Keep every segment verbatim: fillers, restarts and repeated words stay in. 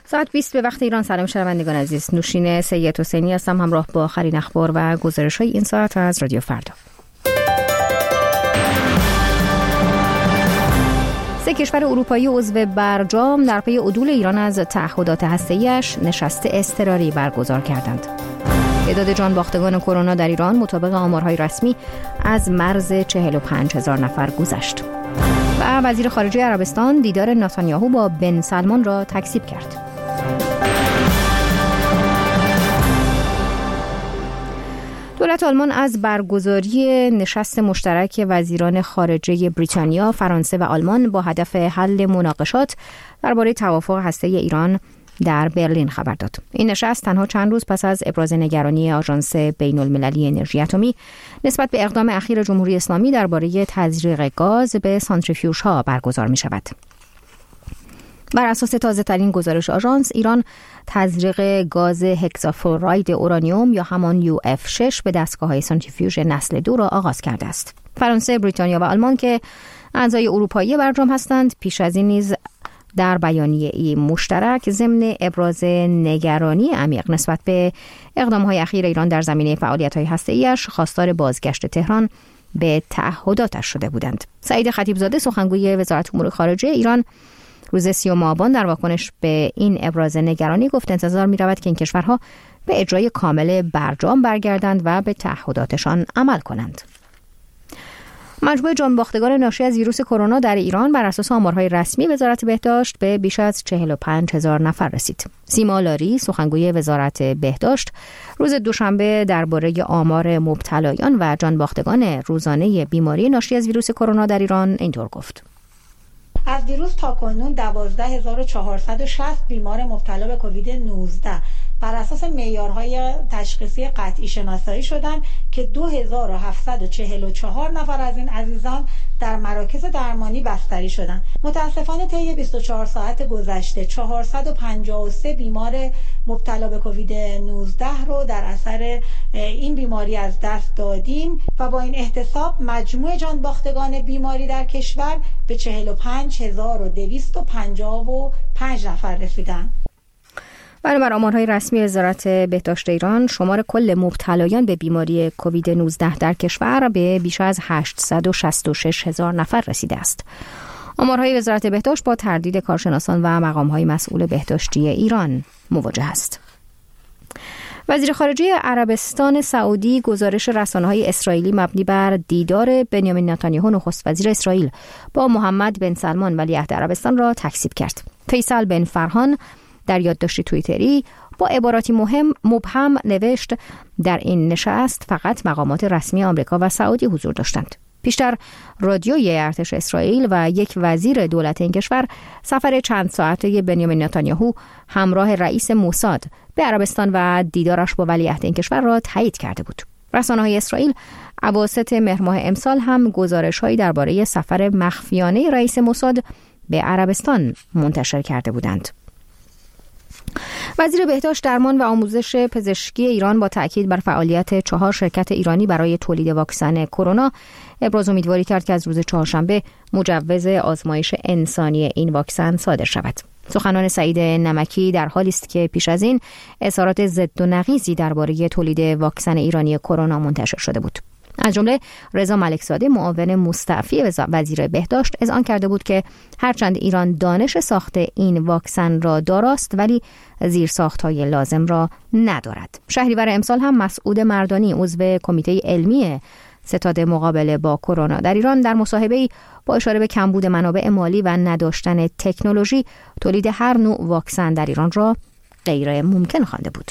ساعت بیست به وقت ایران. سلام شنوندگان عزیز، نوشین سید حسینی هستم همراه با آخرین اخبار و گزارش‌های این ساعت از رادیو فردا. سه کشور اروپایی عضو برجام در پی عدول ایران از تعهدات هسته‌ایش نشست اضطراری برگزار کردند. تعداد جانباختگان کرونا در ایران مطابق آمارهای رسمی از مرز چهل و پنج هزار نفر گذشت. و وزیر خارجه عربستان دیدار نتانیاهو با بن سلمان را تکذیب کرد. دولت آلمان از برگزاری نشست مشترک وزیران خارجه بریتانیا، فرانسه و آلمان با هدف حل مناقشات درباره توافق هسته‌ای ایران در برلین خبر داد. این نشست تنها چند روز پس از ابراز نگرانی آژانس بین‌المللی انرژی اتمی نسبت به اقدام اخیر جمهوری اسلامی درباره تزریق گاز به سانتریفیوژها برگزار می شود. بر اساس تازه‌ترین گزارش آژانس، ایران تزریق گاز هکسافلوراید اورانیوم یا همان یو اف شش به دستگاه‌های سانتریفیوژ نسل دو را آغاز کرده است. فرانسه، بریتانیا و آلمان که اعضای اروپایی برجام هستند، پیش از این نیز در بیانیه‌ای مشترک ضمن ابراز نگرانی عمیق نسبت به اقدام‌های اخیر ایران در زمینه فعالیت‌های هسته‌ایش خواستار بازگشت تهران به تعهداتش شده بودند. سعید خطیبزاده، سخنگوی وزارت امور خارجه ایران، روز سیوم آبان در واکنش به این ابراز نگرانی گفت انتظار می‌رود که این کشورها به اجرای کامل برجام برگردند و به تعهداتشان عمل کنند. مجموع جانباختگان ناشی از ویروس کرونا در ایران بر اساس آمارهای رسمی وزارت بهداشت به بیش از چهل و پنج هزار نفر رسید. سیما لاری، سخنگوی وزارت بهداشت، روز دوشنبه درباره آمار مبتلایان و جانباختگان روزانه بیماری ناشی از ویروس کرونا در ایران اینطور گفت: از دیروز تا کنون دوازده هزار و چهارصد و شصت بیمار مبتلا به کووید نوزده بر اساس معیارهای تشخیصی قطعی شناسایی شدند که دو هزار و هفتصد و چهل و چهار نفر از این عزیزان در مراکز درمانی بستری شدند. متاسفانه طی بیست و چهار ساعت گذشته چهارصد و پنجاه و سه بیمار مبتلا به کووید نوزده رو در اثر این بیماری از دست دادیم و با این احتساب مجموع جانباختگان بیماری در کشور به چهل و پنج هزار و دویست و پنجاه و پنج نفر رسیدند. بر آمارهای رسمی وزارت بهداشت ایران، شمار کل مبتلایان به بیماری کووید نوزده در کشور به بیش از هشتصد و شصت و شش هزار نفر رسیده است. آمارهای وزارت بهداشت با تردید کارشناسان و مقامهای مسئول بهداشتی ایران مواجه است. وزیر خارجه عربستان سعودی گزارش رسانه‌های اسرائیلی مبنی بر دیدار بنیامین نتانیاهو نخست وزیر اسرائیل با محمد بن سلمان ولیعهد عربستان را تکذیب کرد. فیصل بن فرهان در یادداشتی توییتری با عباراتی مهم مبهم نوشت: در این نشست فقط مقامات رسمی آمریکا و سعودی حضور داشتند. پیشتر رادیوی ارتش اسرائیل و یک وزیر دولت این کشور سفر چند ساعته بنیامین نتانیاهو همراه رئیس موساد به عربستان و دیدارش با ولیعهد این کشور را تایید کرده بود. رسانه‌های اسرائیل اواسط مهر ماه امسال هم گزارش‌هایی درباره سفر مخفیانه رئیس موساد به عربستان منتشر کرده بودند. وزیر بهداشت، درمان و آموزش پزشکی ایران با تأکید بر فعالیت چهار شرکت ایرانی برای تولید واکسن کرونا ابراز امیدواری کرد که از روز چهارشنبه مجوز آزمایش انسانی این واکسن صادر شود. سخنان سعید نمکی در حالی است که پیش از این اظهارات ضد و نقیضی درباره تولید واکسن ایرانی کرونا منتشر شده بود. از جمله رضا ملکزاده، معاون مستعفی وزیر بهداشت، اذعان کرده بود که هرچند ایران دانش ساخت این واکسن را داراست ولی زیرساخت‌های لازم را ندارد. شهریور امسال هم مسعود مردانی، عضو کمیته علمی ستاد مقابله با کرونا در ایران، در مصاحبه‌ای با اشاره به کمبود منابع مالی و نداشتن تکنولوژی تولید هر نوع واکسن در ایران را غیر ممکن خوانده بود.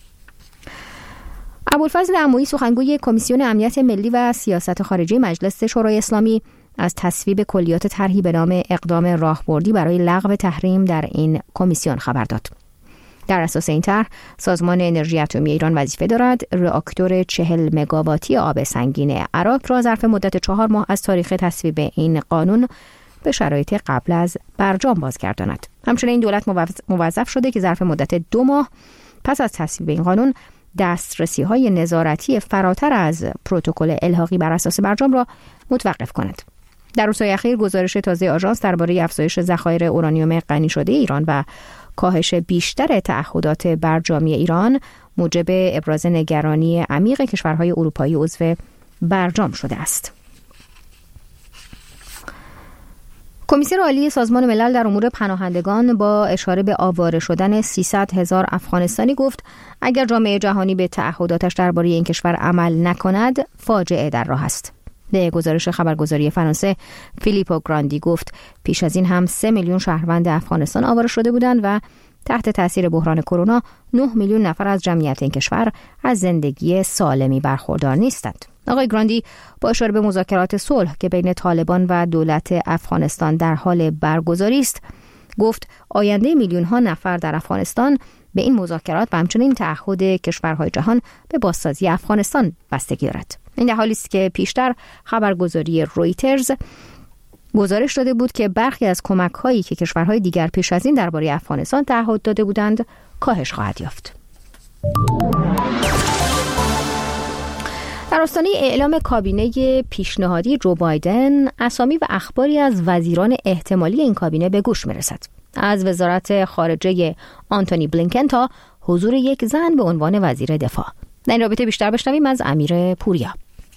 ابوالفضل عمویی، سخنگوی کمیسیون امنیت ملی و سیاست خارجی مجلس شورای اسلامی، از تصویب کلیات طرحی به نام اقدام راهبردی برای لغو تحریم در این کمیسیون خبر داد. در اساس این طرح، سازمان انرژی اتمی ایران وظیفه دارد راکتور چهل مگاواتی آب سنگین عراق را ظرف مدت چهار ماه از تاریخ تصویب این قانون به شرایط قبل از برجام بازگرداند. همچنین این دولت موظف شده که ظرف مدت دو ماه پس از تصویب این قانون دسترسی‌های نظارتی فراتر از پروتکل الحاقی بر اساس برجام را متوقف کند. در روزهای اخیر گزارش تازه آژانس درباره افزایش ذخایر اورانیوم غنی شده ایران و کاهش بیشتر تعهدات برجامی ایران موجب ابراز نگرانی عمیق کشورهای اروپایی عضو برجام شده است. کمیسر عالی سازمان ملل در امور پناهندگان با اشاره به آواره شدن سیصد هزار افغانستانی گفت اگر جامعه جهانی به تعهداتش درباره این کشور عمل نکند فاجعه در راه است. به گزارش خبرگزاری فرانسه، فیلیپو گراندی گفت پیش از این هم سه میلیون شهروند افغانستان آواره شده بودند و تحت تاثیر بحران کرونا نه میلیون نفر از جمعیت این کشور از زندگی سالمی برخوردار نیستند. آقای گراندی با اشاره به مذاکرات صلح که بین طالبان و دولت افغانستان در حال برگزاری است، گفت آینده میلیون ها نفر در افغانستان به این مذاکرات و همچنین تعهد کشورهای جهان به بازسازی افغانستان بستگی دارد. این در حالی است که پیشتر خبرگزاری رویترز گزارش داده بود که برخی از کمک‌هایی که کشورهای دیگر پیش از این درباره افغانستان تعهد داده بودند کاهش خواهد یافت. در آستانه اعلام کابینه پیشنهادی جو بایدن، اسامی و اخباری از وزیران احتمالی این کابینه به گوش می‌رسد. از وزارت خارجه آنتونی بلینکن تا حضور یک زن به عنوان وزیر دفاع. در این رابطه بیشتر بشنویم از امیر پوریا.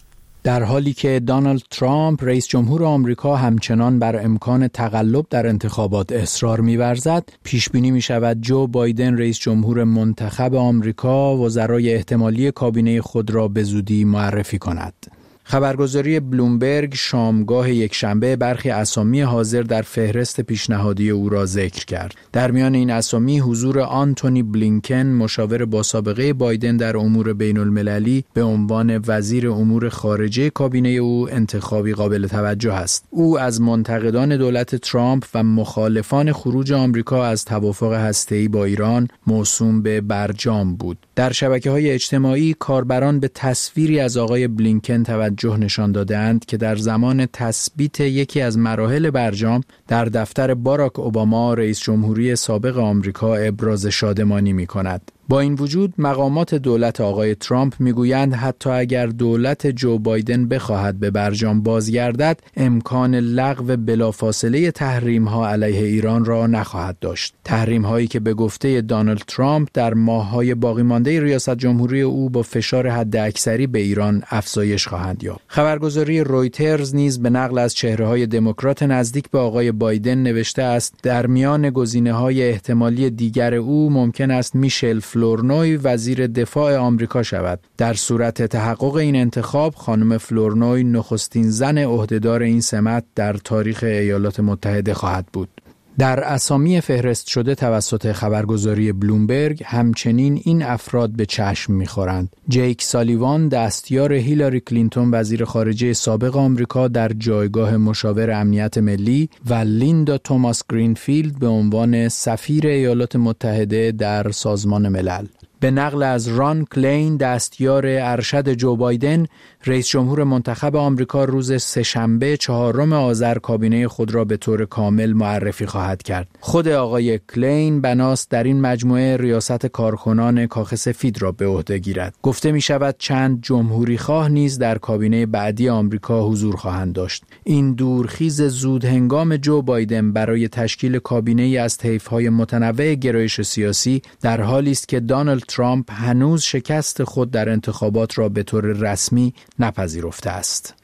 در حالی که دونالد ترامپ رئیس جمهور آمریکا همچنان بر امکان تقلب در انتخابات اصرار می‌ورزد، پیش بینی می‌شود جو بایدن رئیس جمهور منتخب آمریکا وزرای احتمالی کابینه خود را به زودی معرفی کند. خبرگزاری بلومبرگ شامگاه یکشنبه برخی اسامی حاضر در فهرست پیشنهادی او را ذکر کرد. در میان این اسامی حضور آنتونی بلینکن، مشاور با سابقه بایدن در امور بین المللی، به عنوان وزیر امور خارجه کابینه او انتخابی قابل توجه است. او از منتقدان دولت ترامپ و مخالفان خروج آمریکا از توافق هسته‌ای با ایران موسوم به برجام بود. در شبکه‌های اجتماعی کاربران به تصویری از آقای بلینکن توجه نشان دادند که در زمان تثبیت یکی از مراحل برجام در دفتر باراک اوباما رئیس جمهوری سابق آمریکا ابراز شادمانی می‌کند. با این وجود مقامات دولت آقای ترامپ میگویند حتی اگر دولت جو بایدن بخواهد به برجام بازگردد، امکان لغو بلافاصله تحریم‌ها علیه ایران را نخواهد داشت. تحریم‌هایی که به گفته دونالد ترامپ در ماه‌های باقی مانده ریاست جمهوری او با فشار حداکثری به ایران افزایش خواهند یافت. خبرگزاری رویترز نیز به نقل از چهره‌های دموکرات نزدیک به آقای بایدن نوشته است در میان گزینه‌های احتمالی دیگر او ممکن است میشل فلورنوی وزیر دفاع آمریکا شود. در صورت تحقق این انتخاب، خانم فلورنوی نخستین زن عهدهدار این سمت در تاریخ ایالات متحده خواهد بود. در اسامی فهرست شده توسط خبرگزاری بلومبرگ همچنین این افراد به چشم می‌خورند. جیک سالیوان دستیار هیلاری کلینتون وزیر خارجه سابق آمریکا در جایگاه مشاور امنیت ملی و لیندا توماس گرینفیلد به عنوان سفیر ایالات متحده در سازمان ملل. به نقل از ران کلین دستیار ارشد جو بایدن، رئیس جمهور منتخب آمریکا روز سه‌شنبه چهارم آذر کابینه خود را به طور کامل معرفی خواهد کرد. خود آقای کلین بناست در این مجموعه ریاست کارکنان کاخ سفید را به عهده گیرد. گفته می شود چند جمهوری خواه نیز در کابینه بعدی آمریکا حضور خواهند داشت. این دورخیز زود هنگام جو بایدن برای تشکیل کابینه‌ای از طیف‌های متنوع گرایش سیاسی در حالی است که دونالد ترامپ هنوز شکست خود در انتخابات را به طور رسمی نپذیرفته است.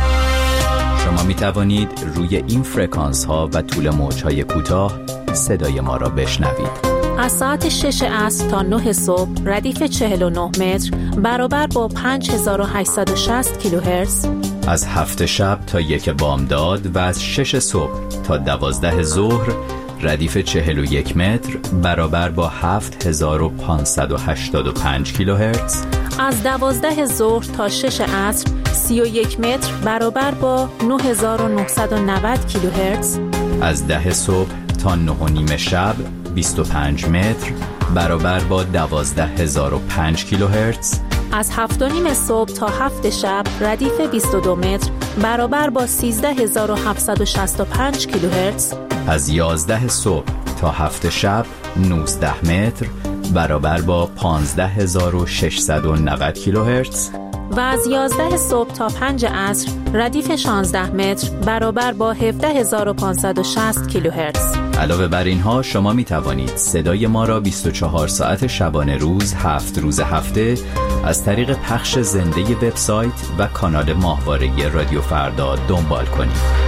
شما می توانید روی این فرکانس ها و طول موج های کوتاه صدای ما را بشنوید. از ساعت شش عصر تا نه صبح ردیف چهل و نه متر برابر با پنج هزار و هشتصد و شصت کیلوهرتز. از هفت شب تا یک بامداد و از شش صبح تا دوازده ظهر ردیف چهل و یک متر برابر با هفت هزار و پانصد و هشتاد و پنج کیلوهرتز. از دوازده ظهر تا شش عصر سی و یک متر برابر با نه هزار و نهصد و نود کیلوهرتز. از ده صبح تا نه و نیم شب بیست و پنج متر برابر با دوازده هزار و پنج کیلوهرتز. از هفت و نیم صبح تا هفت شب ردیف بیست و دو متر برابر با سیزده هزار و هفتصد و شصت و پنج کیلوهرتز. از یازده صبح تا هفت شب نوزده متر برابر با پانزده هزار و ششصد و نود کیلوهرتز. و از یازده صبح تا پنج عصر ردیف شانزده متر برابر با هفده هزار و پانصد و شصت کیلوهرتز. علاوه بر اینها شما می توانید صدای ما را بیست و چهار ساعت شبانه روز هفت روز هفته از طریق پخش زنده وبسایت و کانال ماهواره رادیو فردا دنبال کنید.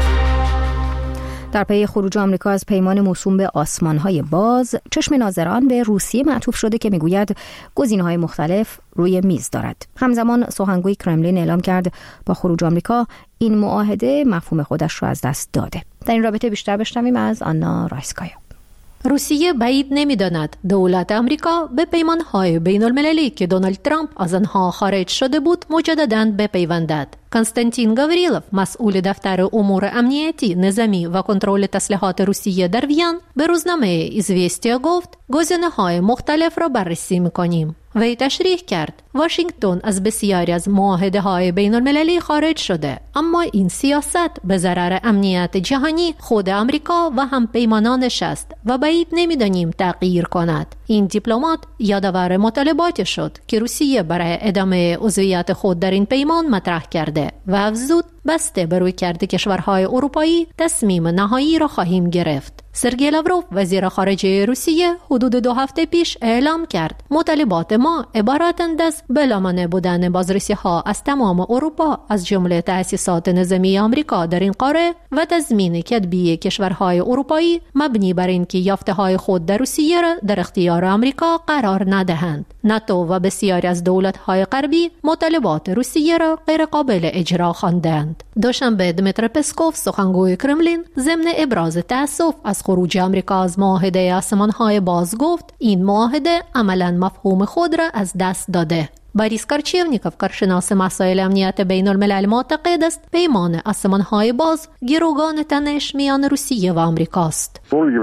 در پی خروج آمریکا از پیمان موسوم به آسمان‌های باز، چشم ناظران به روسیه معطوف شده که میگوید گزینه‌های مختلف روی میز دارد. همزمان سخنگوی کرملین اعلام کرد با خروج آمریکا این معاهده مفهوم خودش را از دست داده. در این رابطه بیشتر بشنویم از آنا رایسکایا. روسیه بعید نمی‌داند دولت آمریکا به پیمان‌های بین‌المللی که دونالد ترامپ از آنها خارج شده بود مجدداً بپیوندد. کنستانتین گاوریلوف، مسئول دفتر امور امنیتی، نظامی و کنترل تسلیحات روسیه در وین، به روزنامه ایزویستیا گفت گزینه‌های مختلف را بررسی می‌کنیم. وی تشریح کرد واشنگتن از بسیاری از معاهده‌های بین‌المللی خارج شده، اما این سیاست به ضرر امنیت جهانی خود آمریکا و هم پیمانانش است و بعید نمی‌دانیم تغییر کند. این دیپلمات یادآور مطالباتی شد که روسیه برای ادامه عضویت خود در این پیمان مطرح کرده و افزود بسته بر رویکرد کشورهای اروپایی تصمیم نهایی را خواهیم گرفت. سرگئی لاوروف، وزیر خارجه روسیه، حدود دو هفته پیش اعلام کرد مطالبات ما عبارتند از بلامانع بودن بازرسی‌ها از تمام اروپا از جمله تأسیسات نظامی آمریکا در این قاره و تضمین کتبی کشورهای اروپایی مبنی بر اینکه یافته‌های خود در روسیه را در اختیار آمریکا قرار ندهند. ناتو و بسیاری از دولت‌های غربی مطالبات روسیه را غیر قابل اجرا خواندند. دوشنبه دمیتر پسکوف، سخنگوی کرملین، ضمن ابراز تأسف از خروج آمریکا از معاهده آسمان‌های باز گفت این معاهده عملاً مفهوم خود را از دست داده. باریس کارچیونیکوف، کارشناس مسائل امنیت بین الملل، معتقد است پیمان آسمان‌های باز گروگان تنش میان روسیه و آمریکاست.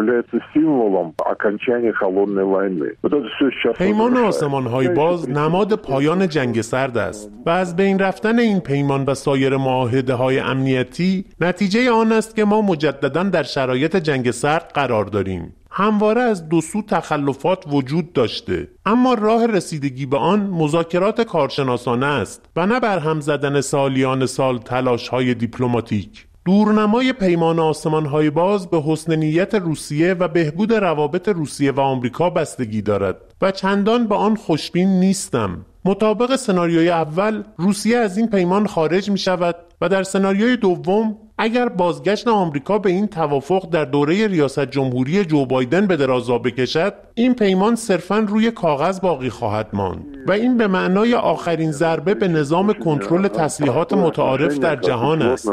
پیمان آسمان‌های باز نماد پایان جنگ سرد است و از بین رفتن این پیمان و سایر معاهده‌های امنیتی نتیجه آن است که ما مجدداً در شرایط جنگ سرد قرار داریم. همواره از دو سو تخلفات وجود داشته، اما راه رسیدگی به آن مذاکرات کارشناسانه است و نه برهم زدن سالیان سال تلاش‌های دیپلماتیک. دورنمای پیمان آسمان‌های باز به حسن نیت روسیه و بهبود روابط روسیه و آمریکا بستگی دارد و چندان به آن خوشبین نیستم. مطابق سناریوی اول، روسیه از این پیمان خارج می شود و در سناریوی دوم اگر بازگشت آمریکا به این توافق در دوره ریاست جمهوری جو بایدن به درازا بکشد، این پیمان صرفاً روی کاغذ باقی خواهد ماند و این به معنای آخرین ضربه به نظام کنترل تسلیحات متعارف در جهان است.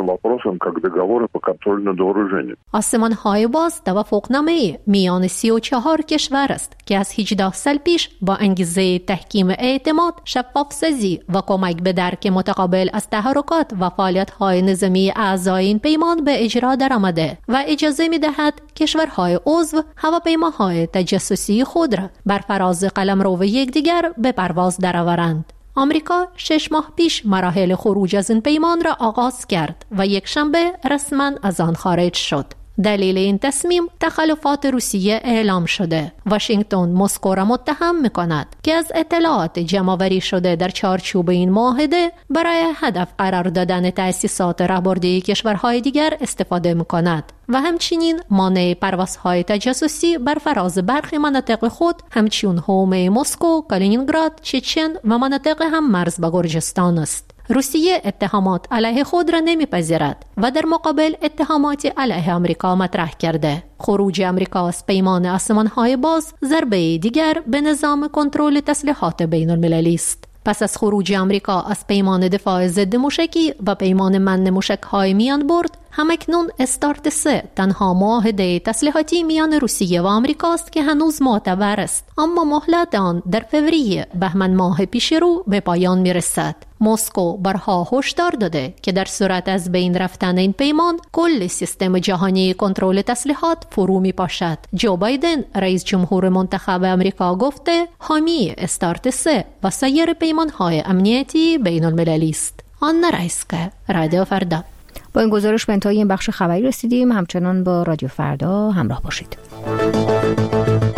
آسمان‌های باز توافقنامه میان سی و چهار کشور است که از هجده سال پیش با انگیزه تحکیم اعتماد، شفاف سازی و کمک به درک متقابل از تحرکات و فعالیت‌های نظامی اعضای این پیمان به اجرا درآمده و اجازه می‌دهد کشورهای عضو هواپیماهای تجسسی خود را بر فراز قلمرو یکدیگر به پرواز درآورند. آمریکا شش ماه پیش مراحل خروج از این پیمان را آغاز کرد و یک شنبه رسما از آن خارج شد. دلیل این تصمیم تخلفات روسیه اعلام شده. واشنگتن مسکو را متهم می‌کند که از اطلاعات جمع‌آوری شده در چارچوب این معاهده برای هدف قرار دادن تأسیسات راهبردی کشورهای دیگر استفاده می‌کند و همچنین مانع پروازهای تجسسی بر فراز برخی مناطق خود همچون حومه مسکو، کالینینگراد، چچن و مناطق هم مرز با گرجستان است. روسیه اتهامات علیه خود را نمیپذیرد و در مقابل اتهامات علیه آمریکا مطرح کرده. خروج آمریکا از پیمان آسمان‌های باز ضربه دیگر به نظام کنترل تسلیحات بین المللی است. پس از خروج آمریکا از پیمان دفاع ضد موشکی و پیمان منع موشک‌های میان برد، همکنون استارت سه تنها معاهده تسلیحاتی میان روسیه و آمریکاست که هنوز معتبر است، اما مهلت آن در فوریه بهمن ماه پیش رو به پایان میرسد. مسکو بارها هشدار داده که در صورت از بین رفتن این پیمان کل سیستم جهانی کنترل تسلیحات فرو می پاشد. جو بایدن رئیس جمهور منتخب آمریکا گفته حامی استارت سه و سایر پیمان‌های امنیتی بین المللی است. آنا رایسکا، رادیو فردا. با این گزارش به انتهای این بخش خبری رسیدیم. همچنان با رادیو فردا همراه باشید.